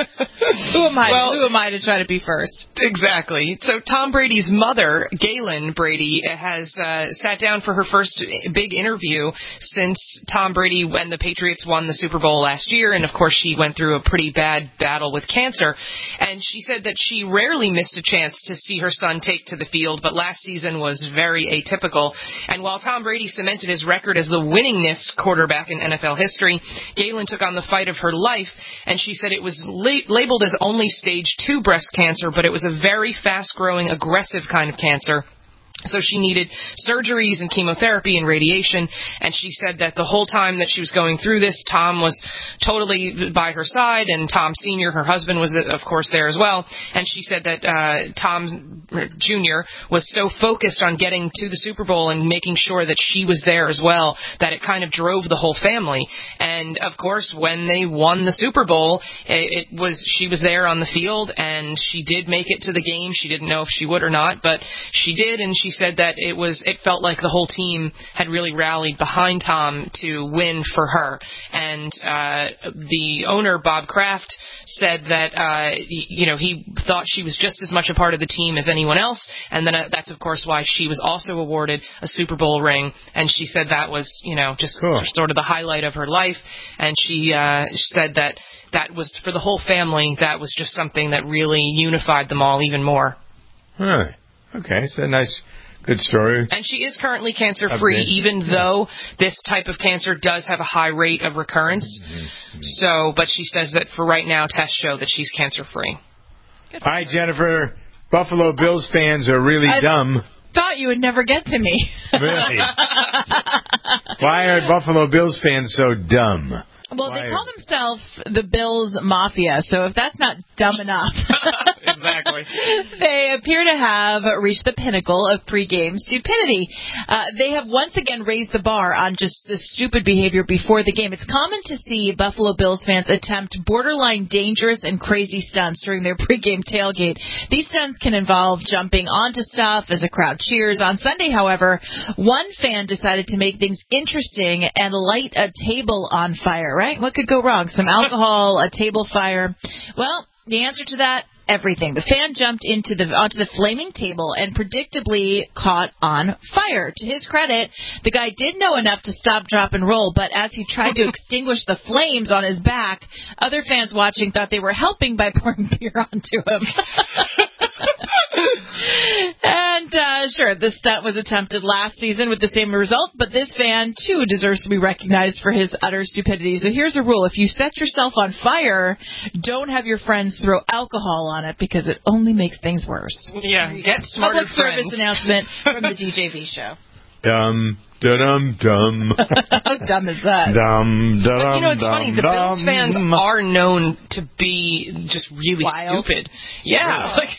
Who am I? Well, Who am I to try to be first? Exactly. So Tom Brady's mother, Galen Brady, has uh, sat down for her first big interview since Tom Brady and the Patriots won the Super Bowl last year. And, of course, she went through a pretty bad battle with cancer. And she said that she rarely missed a chance to see her son take to the field, but last season was very atypical. And while Tom Brady cemented his record as the winningest quarterback in N F L history, Galen took on the fight of her life, and she said it was la- labeled as only stage two breast cancer, but it was a very fast-growing, aggressive kind of cancer. So she needed surgeries and chemotherapy and radiation, and she said that the whole time that she was going through this, Tom was totally by her side, and Tom Senior, her husband, was, of course, there as well. And she said that uh, Tom Junior was so focused on getting to the Super Bowl and making sure that she was there as well, that it kind of drove the whole family. And, of course, when they won the Super Bowl, it, it was she was there on the field, and she did make it to the game. She didn't know if she would or not, but she did, and she said that it was it felt like the whole team had really rallied behind Tom to win for her. And uh, the owner, Bob Kraft, said that uh, you know he thought she was just as much a part of the team as anyone else, and then uh, that's of course why she was also awarded a Super Bowl ring. And she said that was you know just cool. sort of the highlight of her life. And she uh, said that that was for the whole family. That was just something that really unified them all even more. All right. Okay, so nice. Good story. And she is currently cancer-free, okay. even yeah. though this type of cancer does have a high rate of recurrence. Mm-hmm. Mm-hmm. So, but she says that for right now, tests show that she's cancer-free. Hi, Jennifer. Buffalo Bills fans are really I dumb. Thought you would never get to me. Really? Why are Buffalo Bills fans so dumb? Well, Why they are... call themselves the Bills Mafia, so if that's not dumb enough. Exactly. They appear to have reached the pinnacle of pregame stupidity. Uh, they have once again raised the bar on just the stupid behavior before the game. It's common to see Buffalo Bills fans attempt borderline dangerous and crazy stunts during their pregame tailgate. These stunts can involve jumping onto stuff as a crowd cheers. On Sunday, however, one fan decided to make things interesting and light a table on fire, right? What could go wrong? Some alcohol, a table fire. Well, the answer to that, everything. The fan jumped into the onto the flaming table and predictably caught on fire. To his credit, the guy did know enough to stop, drop, and roll, but as he tried to extinguish the flames on his back, other fans watching thought they were helping by pouring beer onto him. And, uh, sure, this stunt was attempted last season with the same result, but this fan, too, deserves to be recognized for his utter stupidity. So here's a rule. If you set yourself on fire, don't have your friends throw alcohol on it because it only makes things worse. Yeah, get smarter Public service friends. announcement from the D J V show. Dum, da-dum, dum. How dumb is that? Dum, da-dum, But you know, it's dum, funny. The dum. Bills fans are known to be just really Wild. stupid. Yeah, like.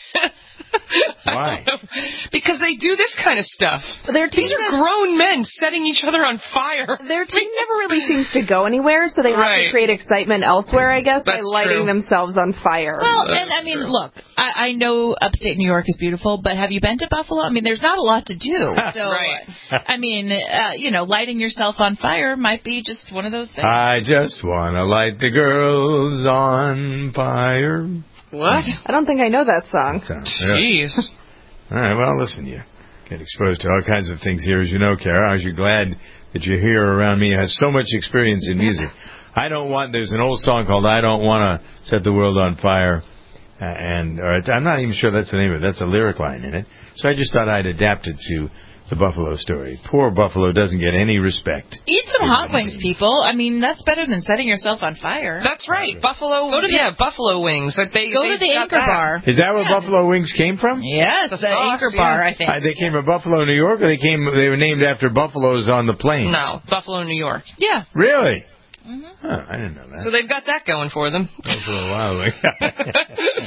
Why? Because they do this kind of stuff. Their team These are grown men setting each other on fire. Their team never really seems to go anywhere, so they have Right. to create excitement elsewhere, I guess, by That's lighting true. themselves on fire. Well, and I mean, look, I, I know upstate New York is beautiful, but have you been to Buffalo? I mean, there's not a lot to do. So, Right. I mean, uh, you know, lighting yourself on fire might be just one of those things. I just want to light the girls on fire. What? I don't think I know that song. Jeez. All right, well, listen, you get exposed to all kinds of things here, as you know, Kara. Aren't you glad that you're here around me? You have so much experience in music. I don't want, there's an old song called I Don't Want to Set the World on Fire, uh, and or I'm not even sure that's the name of it. That's a lyric line in it. So I just thought I'd adapt it to the Buffalo story. Poor Buffalo doesn't get any respect. Eat some hot wings, people. I mean, that's better than setting yourself on fire. That's right. Buffalo. Go to the- yeah, Buffalo wings. Like they Go they've to the got Anchor that. Bar. Is that where Yeah. Buffalo Wings came from? Yes, The the, sauce, Anchor yeah. Bar, I think. Uh, they came from Buffalo, New York, or they came? They were named after buffaloes on the plains. No, Buffalo, New York. Yeah. Really? Mm-hmm. Huh, I didn't know that. So they've got that going for them. That was a little while ago.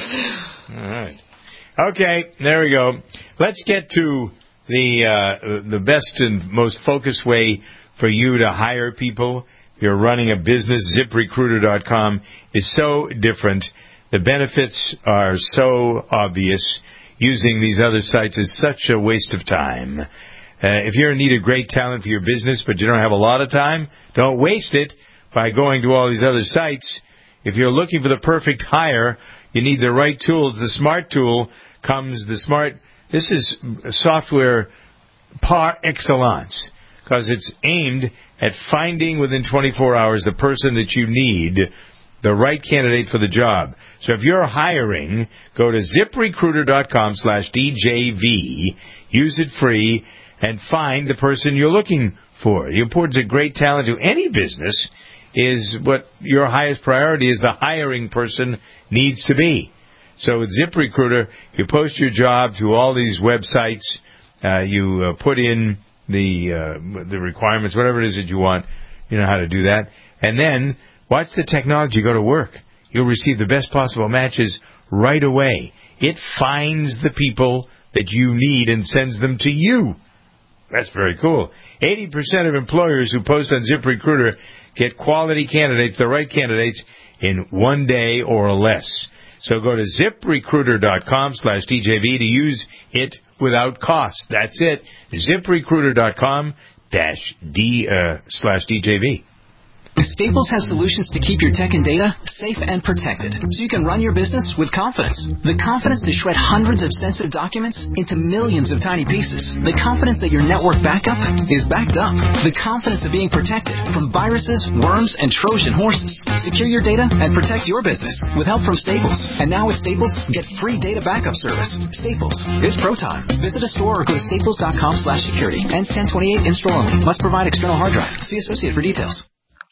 All right. Okay, there we go. Let's get to the uh, the best and most focused way for you to hire people. If you're running a business, zip recruiter dot com is so different. The benefits are so obvious. Using these other sites is such a waste of time. Uh, if you're in need of great talent for your business, but you don't have a lot of time, don't waste it by going to all these other sites. If you're looking for the perfect hire, you need the right tools. The Smart tool comes, the Smart, this is software par excellence, because it's aimed at finding within twenty-four hours the person that you need, the right candidate for the job. So if you're hiring, go to zip recruiter dot com slash D J V, use it free, and find the person you're looking for. The importance of great talent to any business is what your highest priority is the hiring person needs to be. So with ZipRecruiter, you post your job to all these websites, uh, you uh, put in the uh, the requirements, whatever it is that you want, you know how to do that, and then watch the technology go to work. You'll receive the best possible matches right away. It finds the people that you need and sends them to you. That's very cool. eighty percent of employers who post on ZipRecruiter get quality candidates, the right candidates, in one day or less. So go to zip recruiter dot com slash D J V to use it without cost. That's it. zip recruiter dot com dash D uh, slash D J V. Staples has solutions to keep your tech and data safe and protected, so you can run your business with confidence. The confidence to shred hundreds of sensitive documents into millions of tiny pieces. The confidence that your network backup is backed up. The confidence of being protected from viruses, worms, and Trojan horses. Secure your data and protect your business with help from Staples. And now with Staples, get free data backup service. Staples, it's pro time. Visit a store or go to staples dot com slash security. Ends ten twenty-eight, in-store only. Must provide external hard drive. See associate for details.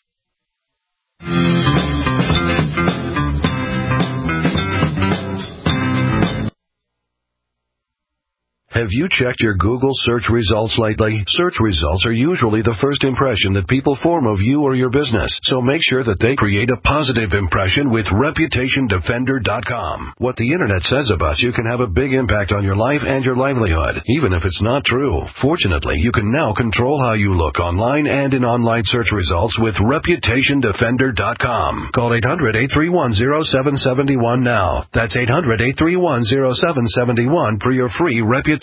Have you checked your Google search results lately? Search results are usually the first impression that people form of you or your business, so make sure that they create a positive impression with reputation defender dot com. What the Internet says about you can have a big impact on your life and your livelihood, even if it's not true. Fortunately, you can now control how you look online and in online search results with reputation defender dot com. Call eight hundred, eight three one, zero seven seven one now. That's eight hundred, eight three one, zero seven seven one for your free Reputation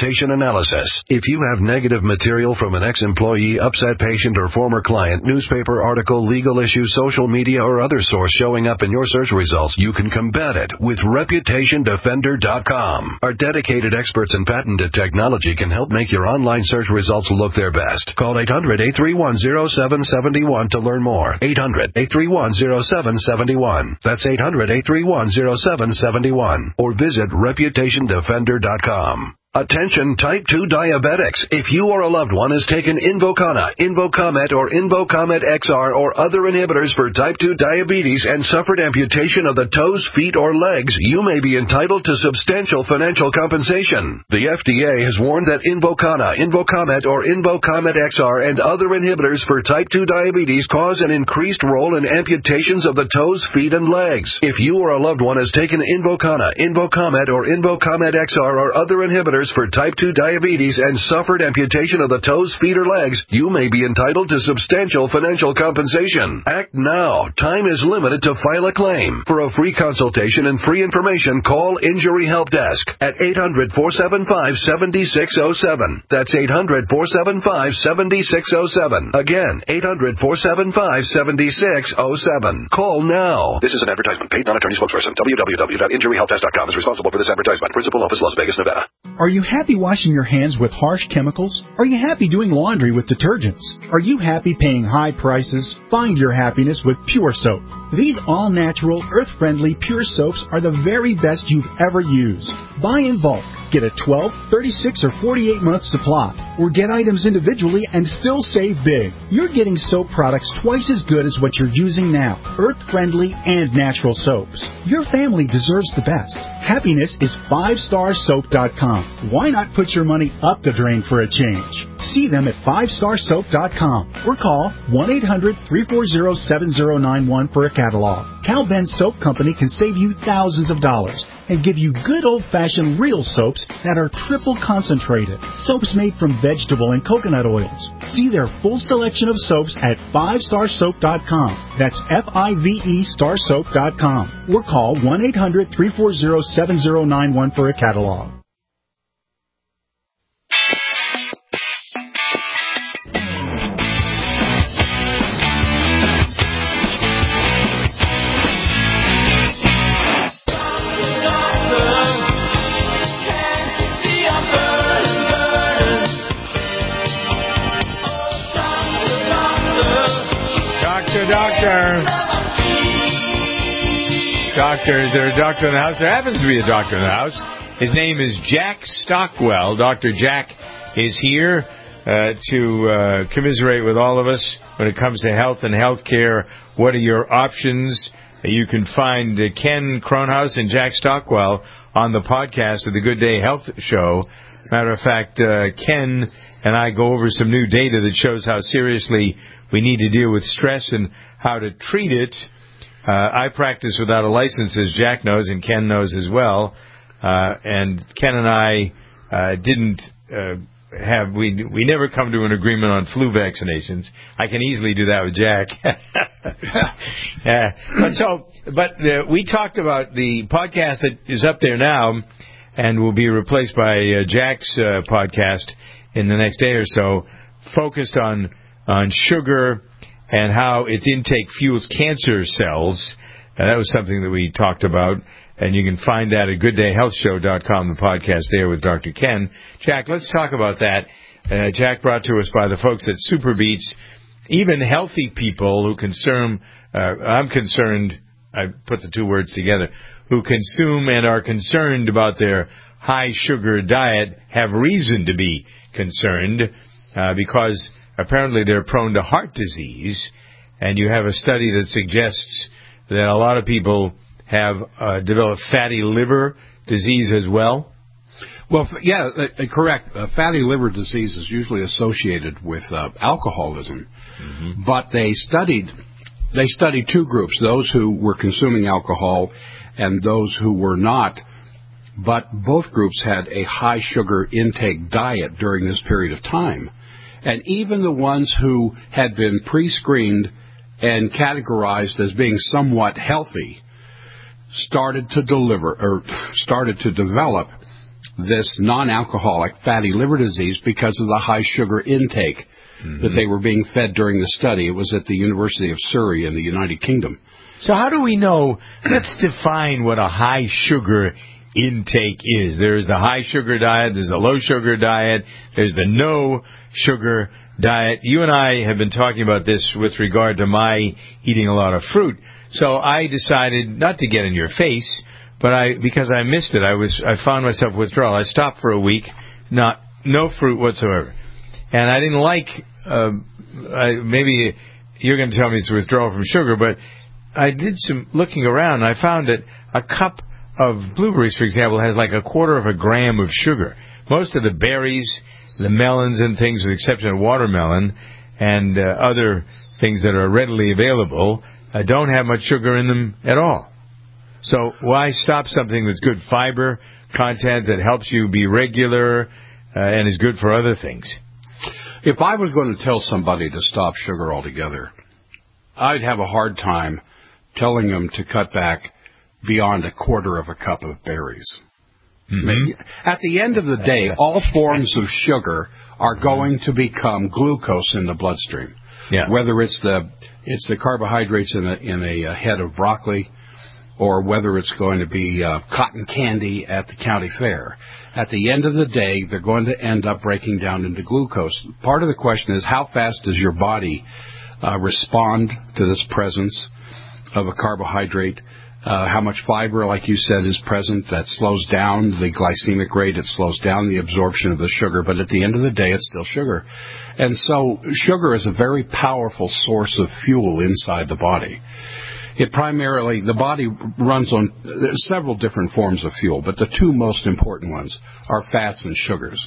reputation analysis. If you have negative material from an ex-employee, upset patient, or former client, newspaper article, legal issue, social media, or other source showing up in your search results, you can combat it with reputation defender dot com. Our dedicated experts in patented technology can help make your online search results look their best. Call eight hundred, eight three one, zero seven seven one to learn more. eight hundred, eight three one, zero seven seven one. That's eight hundred, eight three one, zero seven seven one. Or visit reputation defender dot com. Attention type two diabetics. If you or a loved one has taken Invokana, Invocomet, or Invocomet X R or other inhibitors for type two diabetes and suffered amputation of the toes, feet, or legs, you may be entitled to substantial financial compensation. The F D A has warned that Invokana, Invocomet, or Invocomet X R and other inhibitors for type two diabetes cause an increased role in amputations of the toes, feet, and legs. If you or a loved one has taken Invokana, Invocomet, or Invocomet X R or other inhibitors for type two diabetes and suffered amputation of the toes, feet, or legs, you may be entitled to substantial financial compensation. Act now. Time is limited to file a claim. For a free consultation and free information, call Injury Help Desk at eight hundred, four seven five, seven six zero seven. That's eight hundred, four seven five, seven six zero seven. Again, eight hundred, four seven five, seven six zero seven. Call now. This is an advertisement. Paid non-attorney spokesperson. w w w dot injury help desk dot com is responsible for this advertisement. Principal office, Las Vegas, Nevada. Are you happy washing your hands with harsh chemicals? Are you happy doing laundry with detergents? Are you happy paying high prices? Find your happiness with Pure Soap. These all-natural, earth-friendly Pure Soaps are the very best you've ever used. Buy in bulk. Get a twelve, thirty-six, or forty-eight month supply, or get items individually and still save big. You're getting soap products twice as good as what you're using now. Earth-friendly and natural soaps. Your family deserves the best. Happiness is five star soap dot com. Why not put your money up the drain for a change? See them at five star soap dot com or call one eight hundred, three four zero, seven zero nine one for a catalog. Cal Ben Soap Company can save you thousands of dollars and give you good old-fashioned real soaps that are triple concentrated. Soaps made from vegetable and coconut oils. See their full selection of soaps at five star soap dot com. That's F I V E star soap dot com. Or call one eight hundred, three four zero, seven zero nine one for a catalog. Doctor. Doctor, is there a doctor in the house? There happens to be a doctor in the house. His name is Jack Stockwell. Doctor Jack is here uh, to uh, commiserate with all of us when it comes to health and health care. What are your options? You can find uh, Ken Kronhaus and Jack Stockwell on the podcast of the Good Day Health Show. Matter of fact, uh, Ken and I go over some new data that shows how seriously we need to deal with stress and how to treat it. Uh, I practice without a license, as Jack knows, and Ken knows as well. Uh, and Ken and I uh, didn't uh, have we we never come to an agreement on flu vaccinations. I can easily do that with Jack. uh, but so, but uh, we talked about the podcast that is up there now, and will be replaced by uh, Jack's uh, podcast in the next day or so, focused on on sugar and how its intake fuels cancer cells. Uh, that was something that we talked about, and you can find that at good day health show dot com, the podcast there with Doctor Ken. Jack, let's talk about that. Uh, Jack brought to us by the folks at SuperBeets. Even healthy people who consume, uh, I'm concerned, I put the two words together, who consume and are concerned about their high sugar diet have reason to be concerned uh, because apparently they're prone to heart disease, and you have a study that suggests that a lot of people have uh, developed fatty liver disease as well. Well, yeah, uh, correct. Uh, fatty liver disease is usually associated with uh, alcoholism, mm-hmm. but they studied they studied two groups: those who were consuming alcohol and those who were not. But both groups had a high sugar intake diet during this period of time. And even the ones who had been pre-screened and categorized as being somewhat healthy started to deliver or started to develop this non-alcoholic fatty liver disease because of the high sugar intake mm-hmm. that they were being fed during the study. It was at the University of Surrey in the United Kingdom. So how do we know? Let's define what a high sugar intake is. There's the high sugar diet, there's the low sugar diet, there's the no sugar diet. You and I have been talking about this with regard to my eating a lot of fruit. So I decided not to get in your face, but I because I missed it. I was I found myself withdrawal. I stopped for a week, not no fruit whatsoever, and I didn't like. Uh, I, maybe you're going to tell me it's withdrawal from sugar, but I did some looking around, and I found that a cup of blueberries, for example, has like a quarter of a gram of sugar. Most of the berries, the melons and things, with the exception of watermelon and uh, other things that are readily available, uh, don't have much sugar in them at all. So why stop something that's good fiber content that helps you be regular uh, and is good for other things? If I was going to tell somebody to stop sugar altogether, I'd have a hard time telling them to cut back beyond a quarter of a cup of berries. Mm-hmm. At the end of the day, all forms of sugar are going to become glucose in the bloodstream. Yeah. Whether it's the it's the carbohydrates in a, in a head of broccoli, or whether it's going to be uh, cotton candy at the county fair. At the end of the day, they're going to end up breaking down into glucose. Part of the question is, how fast does your body uh, respond to this presence of a carbohydrate? Uh, how much fiber, like you said, is present that slows down the glycemic rate, it slows down the absorption of the sugar, but at the end of the day, it's still sugar. And so sugar is a very powerful source of fuel inside the body. It primarily, the body runs on there's several different forms of fuel, but the two most important ones are fats and sugars.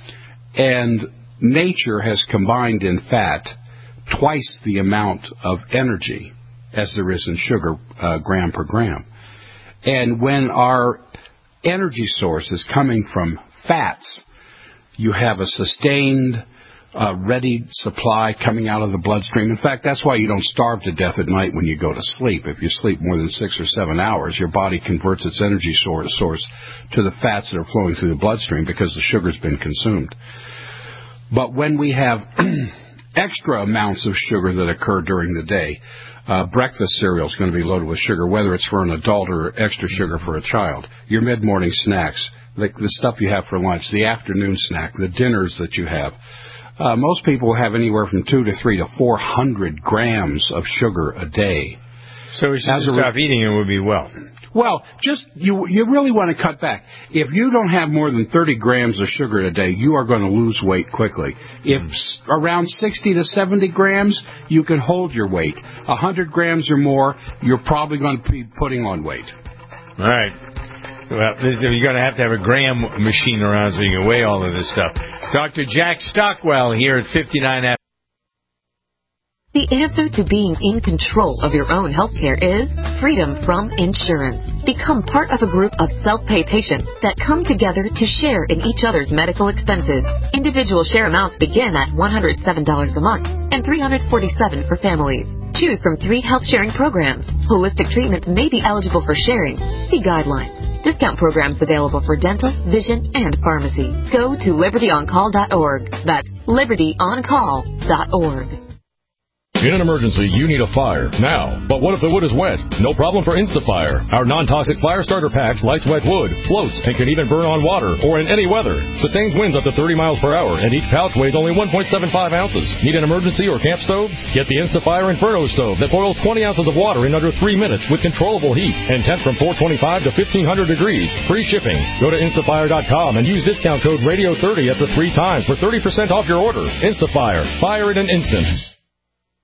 And nature has combined in fat twice the amount of energy as there is in sugar, uh, gram per gram. And when our energy source is coming from fats, you have a sustained, uh, ready supply coming out of the bloodstream. In fact, that's why you don't starve to death at night when you go to sleep. If you sleep more than six or seven hours, your body converts its energy source, source to the fats that are flowing through the bloodstream because the sugar's been consumed. But when we have extra amounts of sugar that occur during the day, Uh, breakfast cereal is going to be loaded with sugar, whether it's for an adult or extra sugar for a child. Your mid-morning snacks, the, the stuff you have for lunch, the afternoon snack, the dinners that you have. Uh, most people have anywhere from two to three to four hundred grams of sugar a day. So we should As just a, stop eating and we'll be well. Well, just you you really want to cut back. If you don't have more than thirty grams of sugar a day, you are going to lose weight quickly. If mm. s- around sixty to seventy grams, you can hold your weight. one hundred grams or more, you're probably going to be putting on weight. All right. Well, this, you're going to have to have a gram machine around so you can weigh all of this stuff. Doctor Jack Stockwell here at fifty-nine F. The answer to being in control of your own healthcare is freedom from insurance. Become part of a group of self-pay patients that come together to share in each other's medical expenses. Individual share amounts begin at one hundred seven dollars a month and three hundred forty-seven dollars for families. Choose from three health sharing programs. Holistic treatments may be eligible for sharing. See guidelines. Discount programs available for dental, vision, and pharmacy. Go to liberty on call dot org. That's liberty on call dot org. In an emergency, you need a fire now. But what if the wood is wet? No problem for InstaFire. Our non-toxic fire starter packs lights wet wood, floats, and can even burn on water or in any weather. Sustains winds up to thirty miles per hour, and each pouch weighs only one point seven five ounces. Need an emergency or camp stove? Get the InstaFire Inferno stove that boils twenty ounces of water in under three minutes with controllable heat and temp from four twenty-five to fifteen hundred degrees. Free shipping. Go to instafire dot com and use discount code radio thirty after three times for thirty percent off your order. InstaFire. Fire in an instant.